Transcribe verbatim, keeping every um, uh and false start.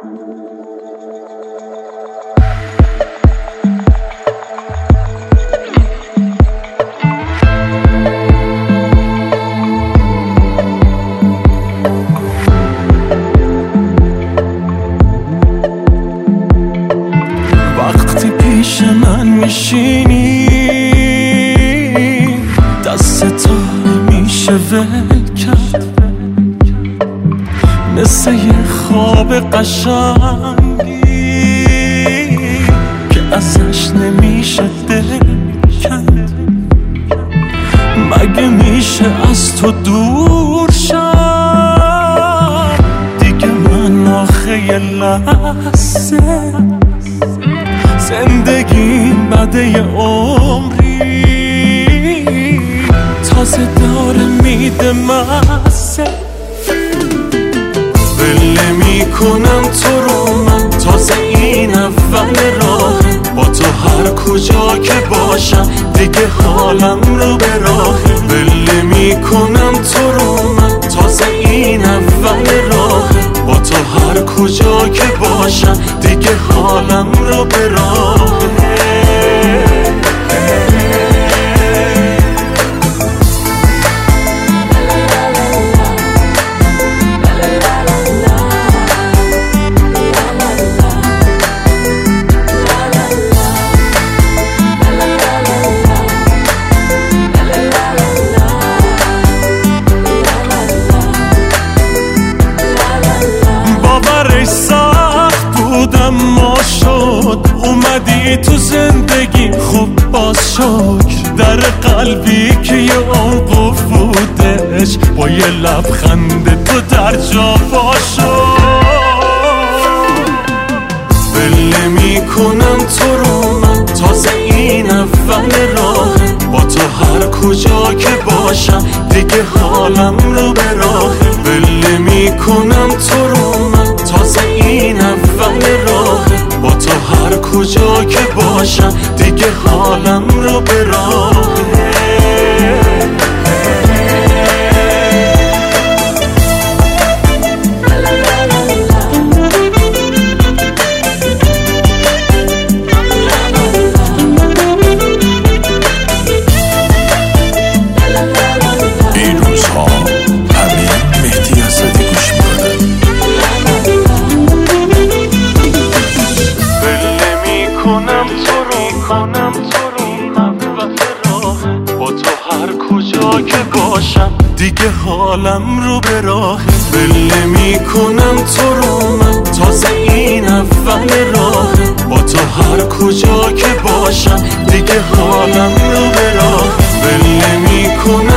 وقتی پیش من میشینی دست تو نمیشه ول کرد، مثل یه خواب قشنگی که ازش نمیشه دل کند. مگه میشه از تو دور شم دیگه؟ من آخه یه لحظه زندگیم بده یه عمری تازه داره میده مزه. ول نمی‌کنم تو رو من، تازه این اول راهه، با تو هر کجا که باشم دیگه حالم رو به راهه. ول نمی‌کنم تو رو من، تازه این اول راهه، با تو هر کجا که باشم دیگه حالم رو به راهه. ما شد اومدی تو زندگی خوب باز شکر، در قلبی که یه عمق بودش با یه لبخند تو در جا باشد. ول نمی‌کنم تو رو من، تازه این اول راهه، با تو هر کجا که باشم دیگه حالم رو به راهه. ول نمی‌کنم تو رو من، تازه این اول راهه، با تو هر کجا که باشم دیگه حالم رو به راهه. کنم تو رو اول راهه، با تو هر کجا که باشم دیگه حالم رو به راهه. ول نمی‌کنم تو رو من، تازه این اول راهه، با تو هر کجا که باشم دیگه حالم رو به راهه. ول نمی‌کنم